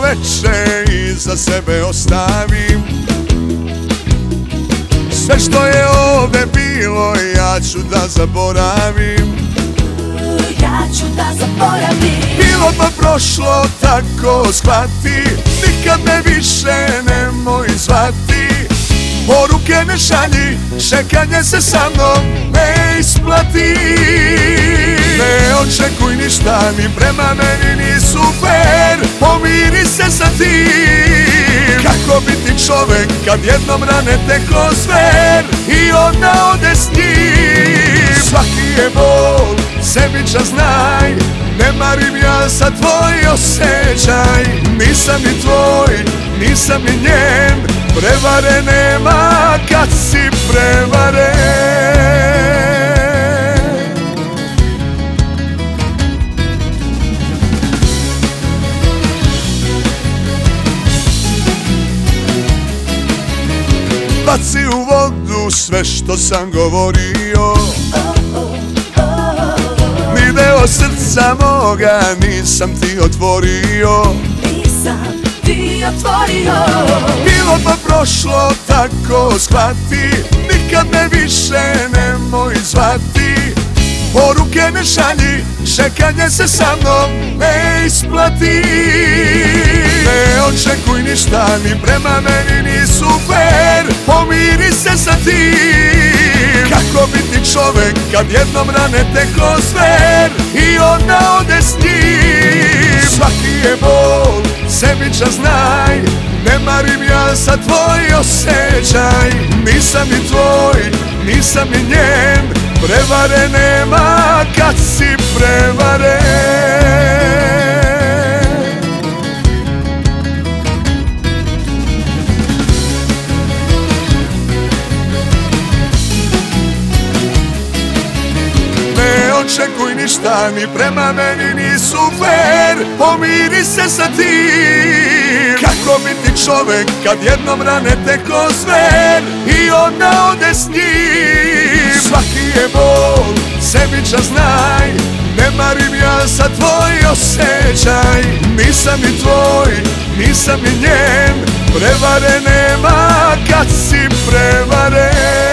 veče iza sebe ostavim. Sve što je ovdje bilo ja ću da zaboravim. Ja ću da zaboravim. Bilo pa prošlo, tako shvati, nikad me više nemoj zvati. Poruke ne šalji, čekanje se sa mnom ne isplati. Ne očekuj ništa, ni prema meni nisu fair, pomiri se sa tim. Kako biti čovek kad jednom ranete ko zver i onda ode s njim. Svaki je bol, sebičan znaj, ne marim ja za tvoj osjećaj. Nisam ni tvoj, nisam ni njen, prevare nema kad si prevaren. Baci u vodu sve što sam govorio, ni deo srca moga nisam ti otvorio. Nisam ti otvorio. Bilo pa prošlo, tako shvati, nikad me više nemoj zvati. Poruke ne šalji, čekanje se sa mnom ne isplati. Ne očekuj ništa, ni prema meni nisu fair, pomiri se sa tim. Kako biti čovek kad jednom ranete ko zver i onda ode s njim. Svaki je bol, sebičan znaj, ne marim ja za tvoj osjećaj. Nisam ni tvoj, nisam ni njen, prevare nema kad si prevaren. Ne očekuj ništa, ni prema meni nisu fair, pomiri se sa tim. Kako biti čovek kad jednom ranete ko zver i onda ode s njim. Svaki je bol, sebičan znaj, ne marim ja za tvoj osjećaj. Nisam ni tvoj, nisam ni njen, prevare nema kad si prevaren.